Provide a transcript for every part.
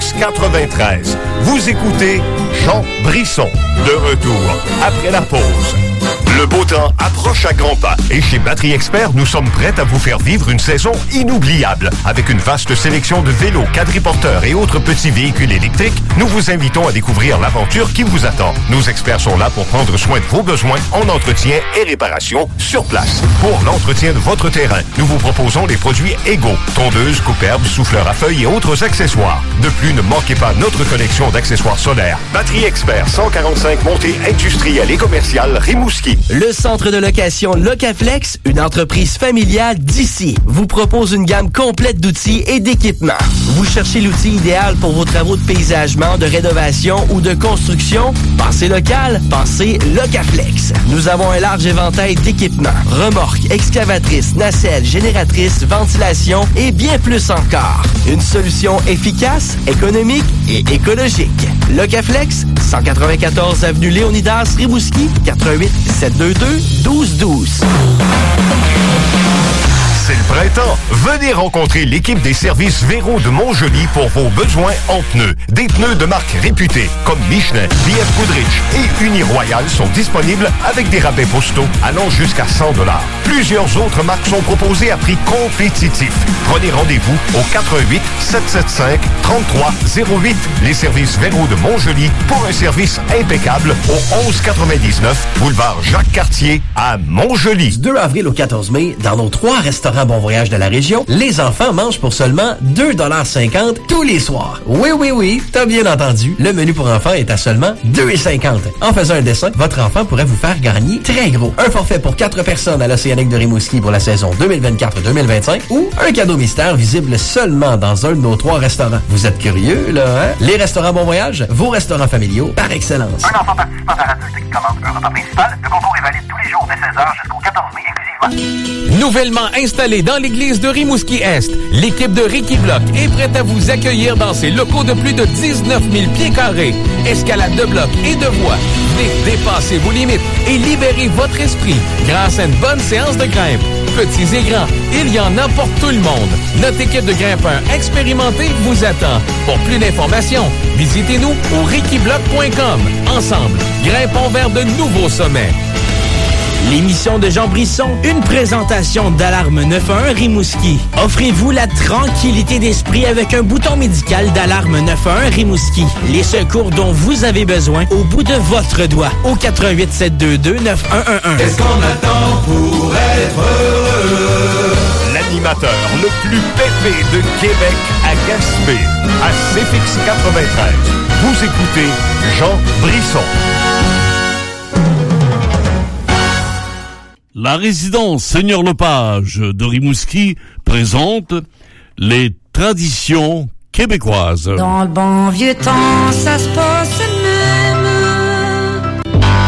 CFX 93. Vous écoutez Jean Brisson. De retour après la pause. Le beau temps approche à grands pas et chez Batterie Expert, nous sommes prêts à vous faire vivre une saison inoubliable. Avec une vaste sélection de vélos, quadriporteurs et autres petits véhicules électriques, nous vous invitons à découvrir l'aventure qui vous attend. Nos experts sont là pour prendre soin de vos besoins en entretien et réparation sur place. Pour l'entretien de votre terrain, nous vous proposons les produits égaux, tondeuses, coupe-herbes, souffleurs à feuilles et autres accessoires. De plus, ne manquez pas notre collection d'accessoires solaires. Batterie Expert, 145 montée industrielle et commerciale, Rimouski. Le centre de location Locaflex, une entreprise familiale d'ici, vous propose une gamme complète d'outils et d'équipements. Vous cherchez l'outil idéal pour vos travaux de paysagement, de rénovation ou de construction? Pensez local, pensez Locaflex. Nous avons un large éventail d'équipements, remorques, excavatrices, nacelles, génératrices, ventilation et bien plus encore. Une solution efficace, économique et écologique. Locaflex, 194 avenue Léonidas, Rimouski, 88 722-1212. C'est le printemps. Venez rencontrer l'équipe des services Véro de Montjoly pour vos besoins en pneus. Des pneus de marque réputée comme Michelin, BF Goodrich et Uniroyal sont disponibles avec des rabais postaux allant jusqu'à 100$. Plusieurs autres marques sont proposées à prix compétitif. Prenez rendez-vous au 88 775 3308. Les services Véro de Montjoly pour un service impeccable au 1199 boulevard Jacques-Cartier à Montjoly. Du 2 avril au 14 mai, dans nos 3 restaurants Bon Voyage de la région, les enfants mangent pour seulement 2,50$ tous les soirs. Oui, t'as bien entendu. Le menu pour enfants est à seulement 2,50$. En faisant un dessin, votre enfant pourrait vous faire gagner très gros. Un forfait pour 4 personnes à l'Océanique de Rimouski pour la saison 2024-2025 ou un cadeau mystère visible seulement dans un de nos 3 restaurants. Vous êtes curieux, là, hein? Les restaurants Bon Voyage, vos restaurants familiaux par excellence. Un enfant participant à l'adulte qui commande un repas principal, le concours est valide tous les jours dès 16h jusqu'au 14 mai exclusivement. Nouvellement installé dans l'église de Rimouski-Est, l'équipe de Ricky Block est prête à vous accueillir dans ses locaux de plus de 19 000 pieds carrés. Escalade de blocs et de voies. Venez dépasser vos limites et libérer votre esprit grâce à une bonne séance de grimpe. Petits et grands, il y en a pour tout le monde. Notre équipe de grimpeurs expérimentés vous attend. Pour plus d'informations, visitez-nous au rickyblock.com. Ensemble, grimpons vers de nouveaux sommets. L'émission de Jean Brisson, une présentation d'Alarme 911 Rimouski. Offrez-vous la tranquillité d'esprit avec un bouton médical d'Alarme 911 Rimouski. Les secours dont vous avez besoin au bout de votre doigt. Au 88 722 9111. Qu'est-ce qu'on attend pour être heureux? L'animateur le plus pépé de Québec à Gaspé, à CFX 93. Vous écoutez Jean Brisson. La résidence Seigneur Lepage de Rimouski présente les traditions québécoises. Dans le bon vieux temps, ça se passe même.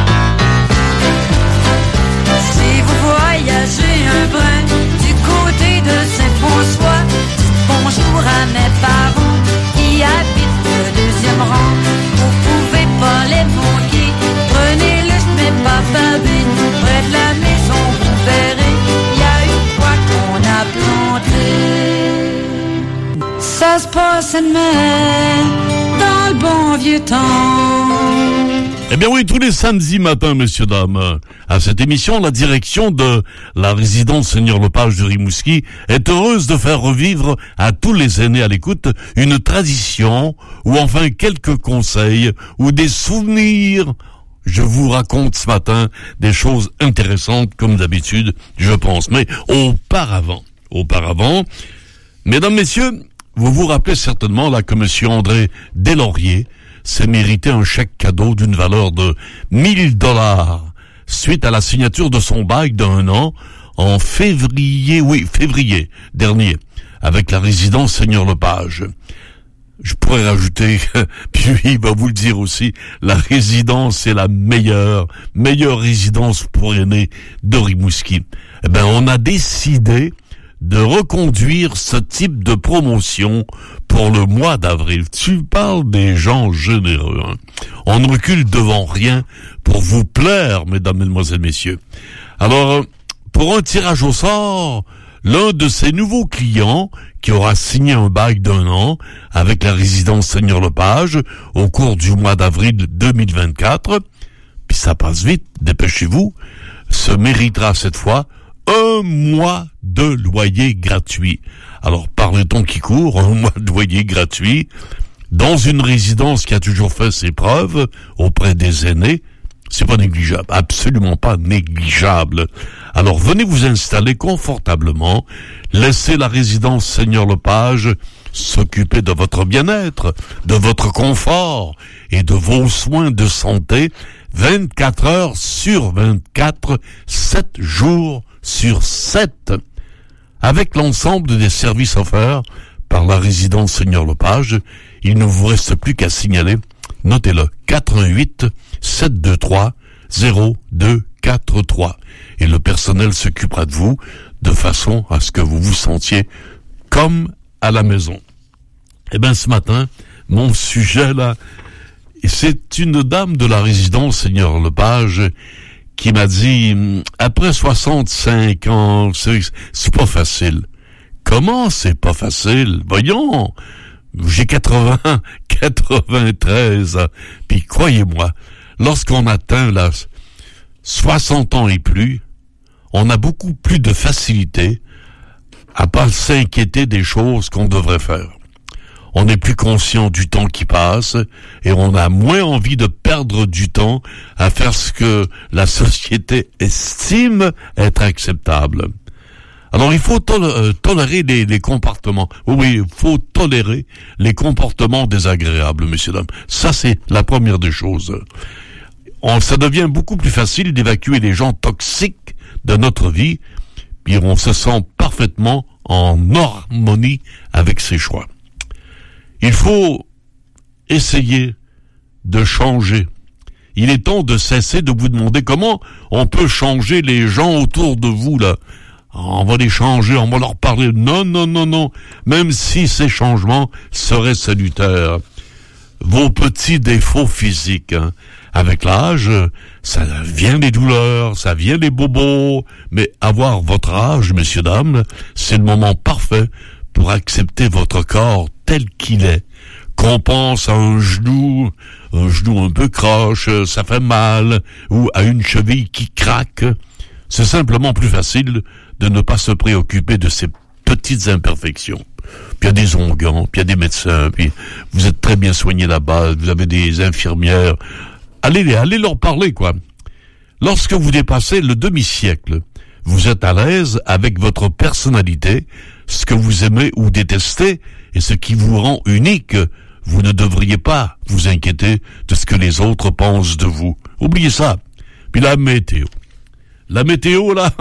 Si vous voyagez un brin du côté de Saint-François, dites bonjour à mes parents qui habitent le 2e rang. Vous pouvez pas les manquer, prenez le chemin Papa Bin, près de la maison. Il y a une fois qu'on a planté. Ça se passe même dans le bon vieux temps. Eh bien oui, tous les samedis matins, messieurs, dames, à cette émission, la direction de la résidence Seigneur Lepage de Rimouski est heureuse de faire revivre à tous les aînés à l'écoute une tradition ou enfin quelques conseils ou des souvenirs. Je vous raconte ce matin des choses intéressantes, comme d'habitude, je pense. Mais auparavant, mesdames, messieurs, vous vous rappelez certainement là que monsieur André Deslauriers s'est mérité un chèque cadeau d'une valeur de 1 000$ suite à la signature de son bail d'1 an en février dernier, avec la résidence Seigneur Lepage. Je pourrais rajouter, puis il va vous le dire aussi, la résidence est la meilleure résidence pour aînés de Rimouski. Eh ben, on a décidé de reconduire ce type de promotion pour le mois d'avril. Tu parles des gens généreux, hein. On ne recule devant rien pour vous plaire, mesdames, mesdemoiselles, messieurs. Alors, pour un tirage au sort, l'un de ces nouveaux clients qui aura signé un bail d'1 an avec la résidence Seigneur-Lepage au cours du mois d'avril 2024, puis ça passe vite, dépêchez-vous, se méritera cette fois 1 mois de loyer gratuit. Alors, par le temps qui court, 1 mois de loyer gratuit dans une résidence qui a toujours fait ses preuves auprès des aînés, c'est pas négligeable, absolument pas négligeable. Alors, venez vous installer confortablement, laissez la résidence Seigneur-Lepage s'occuper de votre bien-être, de votre confort et de vos soins de santé 24 heures sur 24, 7 jours sur 7, avec l'ensemble des services offerts par la résidence Seigneur-Lepage. Il ne vous reste plus qu'à signaler, notez-le, 88 723 0243. Et le personnel s'occupera de vous de façon à ce que vous vous sentiez comme à la maison. Eh bien, ce matin, mon sujet là, c'est une dame de la résidence Seigneur-Lepage qui m'a dit, après 65 ans, c'est pas facile. Comment c'est pas facile? Voyons, j'ai 93, puis croyez-moi, lorsqu'on atteint là 60 ans et plus, on a beaucoup plus de facilité à pas s'inquiéter des choses qu'on devrait faire. On est plus conscient du temps qui passe et on a moins envie de perdre du temps à faire ce que la société estime être acceptable. Alors, il faut tolérer les comportements. Oui, il faut tolérer les comportements désagréables, messieurs, dames. Ça, c'est la première des choses. Ça devient beaucoup plus facile d'évacuer les gens toxiques de notre vie, puis on se sent parfaitement en harmonie avec ses choix. Il faut essayer de changer. Il est temps de cesser de vous demander comment on peut changer les gens autour de vous, là. On va les changer, on va leur parler. Non, non, non, non. Même si ces changements seraient salutaires. Vos petits défauts physiques, hein. Avec l'âge, ça vient les douleurs, ça vient les bobos. Mais avoir votre âge, messieurs, dames, c'est le moment parfait pour accepter votre corps tel qu'il est. Qu'on pense à un genou un peu croche, ça fait mal, ou à une cheville qui craque. C'est simplement plus facile de ne pas se préoccuper de ces petites imperfections. Puis il y a des onguents, puis il y a des médecins, puis vous êtes très bien soignés là-bas, vous avez des infirmières. Allez leur parler, quoi. Lorsque vous dépassez le demi-siècle, vous êtes à l'aise avec votre personnalité, ce que vous aimez ou détestez, et ce qui vous rend unique. Vous ne devriez pas vous inquiéter de ce que les autres pensent de vous. Oubliez ça. Puis la météo. La météo, là,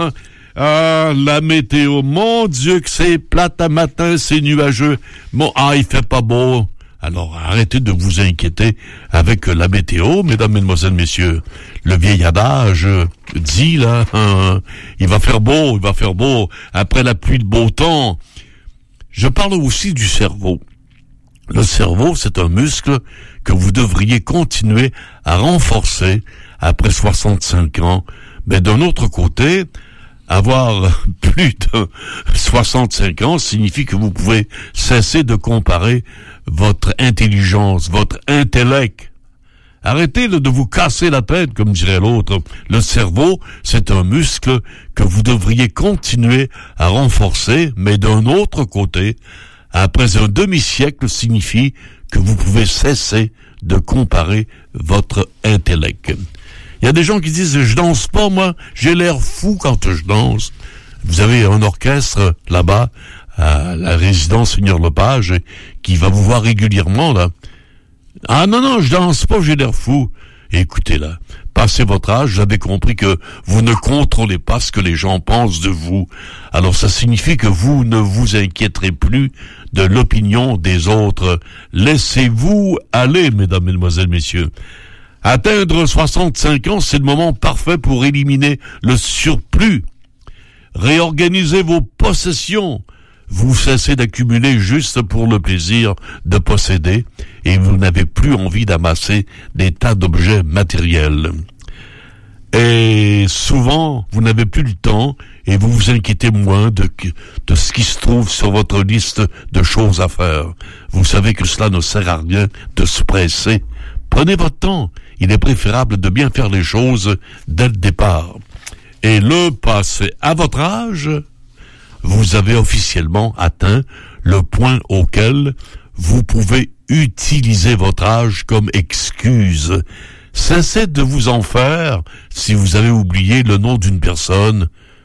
la météo, mon Dieu que c'est plate à matin, c'est nuageux. Il fait pas beau. Alors, arrêtez de vous inquiéter avec la météo, mesdames, mesdemoiselles, messieurs. Le vieil adage dit, là, il va faire beau, après la pluie de beau temps. Je parle aussi du cerveau. Le cerveau, c'est un muscle que vous devriez continuer à renforcer après 65 ans. Mais d'un autre côté, avoir plus de 65 ans signifie que vous pouvez cesser de comparer votre intelligence, votre intellect. Arrêtez de vous casser la tête, comme dirait l'autre. Le cerveau, c'est un muscle que vous devriez continuer à renforcer, mais d'un autre côté, après un demi-siècle signifie que vous pouvez cesser de comparer votre intellect. Il y a des gens qui disent, je danse pas, moi, j'ai l'air fou quand je danse. Vous avez un orchestre là-bas, à la résidence Seigneur-Lepage, qui va vous voir régulièrement, là. Ah non, je danse pas, j'ai l'air fou. Écoutez, là, passez votre âge, vous avez compris que vous ne contrôlez pas ce que les gens pensent de vous. Alors ça signifie que vous ne vous inquiéterez plus de l'opinion des autres. Laissez-vous aller, mesdames, mesdemoiselles, messieurs. Atteindre 65 ans, c'est le moment parfait pour éliminer le surplus. Réorganisez vos possessions. Vous cessez d'accumuler juste pour le plaisir de posséder et vous n'avez plus envie d'amasser des tas d'objets matériels. Et souvent, vous n'avez plus le temps et vous vous inquiétez moins de ce qui se trouve sur votre liste de choses à faire. Vous savez que cela ne sert à rien de se presser. Prenez votre temps. Il est préférable de bien faire les choses dès le départ. Et le passé, à votre âge, vous avez officiellement atteint le point auquel vous pouvez utiliser votre âge comme excuse. Cessez de vous en faire si vous avez oublié le nom d'une personne.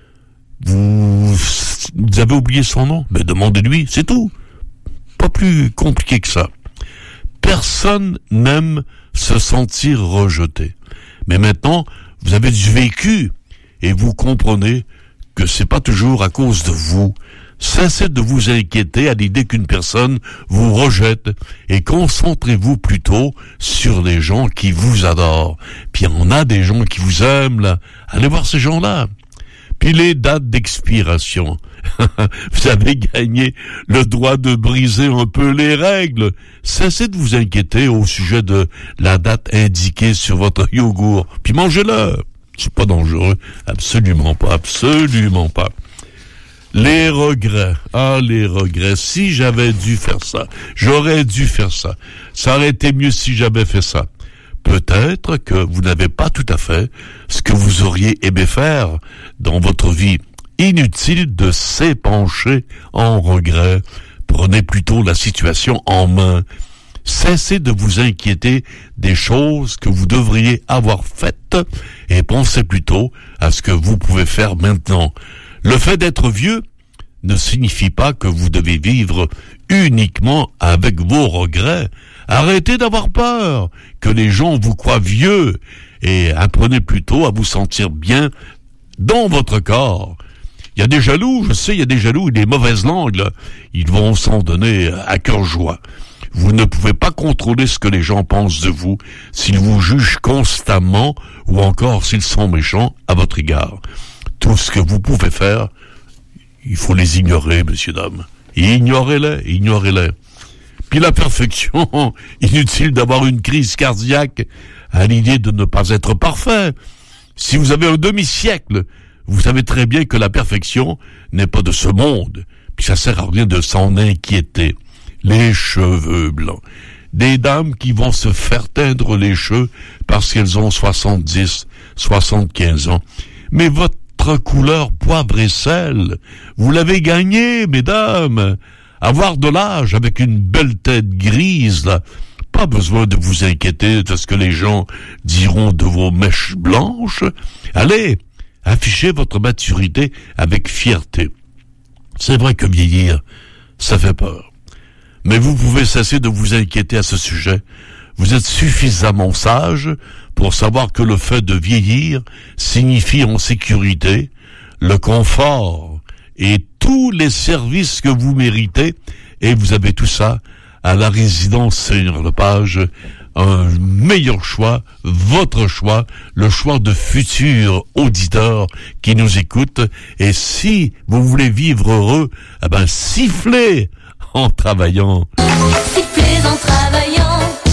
Vous avez oublié son nom? Mais demandez-lui, c'est tout. Pas plus compliqué que ça. Personne n'aime se sentir rejeté. Mais maintenant, vous avez du vécu et vous comprenez que c'est pas toujours à cause de vous. Cessez de vous inquiéter à l'idée qu'une personne vous rejette et concentrez-vous plutôt sur les gens qui vous adorent. Puis on a des gens qui vous aiment, là. Allez voir ces gens-là. Puis les dates d'expiration. Vous avez gagné le droit de briser un peu les règles. Cessez de vous inquiéter au sujet de la date indiquée sur votre yogourt. Puis mangez-le. C'est pas dangereux. Absolument pas. Absolument pas. Les regrets. Ah, les regrets. Si j'avais dû faire ça, j'aurais dû faire ça. Ça aurait été mieux si j'avais fait ça. Peut-être que vous n'avez pas tout à fait ce que vous auriez aimé faire dans votre vie. Inutile de s'épancher en regret. Prenez plutôt la situation en main. Cessez de vous inquiéter des choses que vous devriez avoir faites et pensez plutôt à ce que vous pouvez faire maintenant. Le fait d'être vieux ne signifie pas que vous devez vivre uniquement avec vos regrets. Arrêtez d'avoir peur que les gens vous croient vieux et apprenez plutôt à vous sentir bien dans votre corps. Il y a des jaloux, je sais, il y a des jaloux et des mauvaises langues, là. Ils vont s'en donner à cœur joie. Vous ne pouvez pas contrôler ce que les gens pensent de vous, s'ils vous jugent constamment ou encore s'ils sont méchants à votre égard. Tout ce que vous pouvez faire, il faut les ignorer, messieurs, dames. Ignorez-les. Puis la perfection, inutile d'avoir une crise cardiaque à l'idée de ne pas être parfait. Si vous avez un demi-siècle, vous savez très bien que la perfection n'est pas de ce monde. Puis ça sert à rien de s'en inquiéter. Les cheveux blancs. Des dames qui vont se faire teindre les cheveux parce qu'elles ont 70, 75 ans. Mais votre couleur poivre et sel, vous l'avez gagné, mesdames. Avoir de l'âge avec une belle tête grise, là, pas besoin de vous inquiéter de ce que les gens diront de vos mèches blanches. Allez, affichez votre maturité avec fierté. C'est vrai que vieillir, ça fait peur. Mais vous pouvez cesser de vous inquiéter à ce sujet. Vous êtes suffisamment sage pour savoir que le fait de vieillir signifie en sécurité, le confort et tous les services que vous méritez, et vous avez tout ça à la résidence Seigneur-Lepage. Un meilleur choix, votre choix, le choix de futurs auditeurs qui nous écoutent. Et si vous voulez vivre heureux, sifflez en travaillant. Sifflez en travaillant.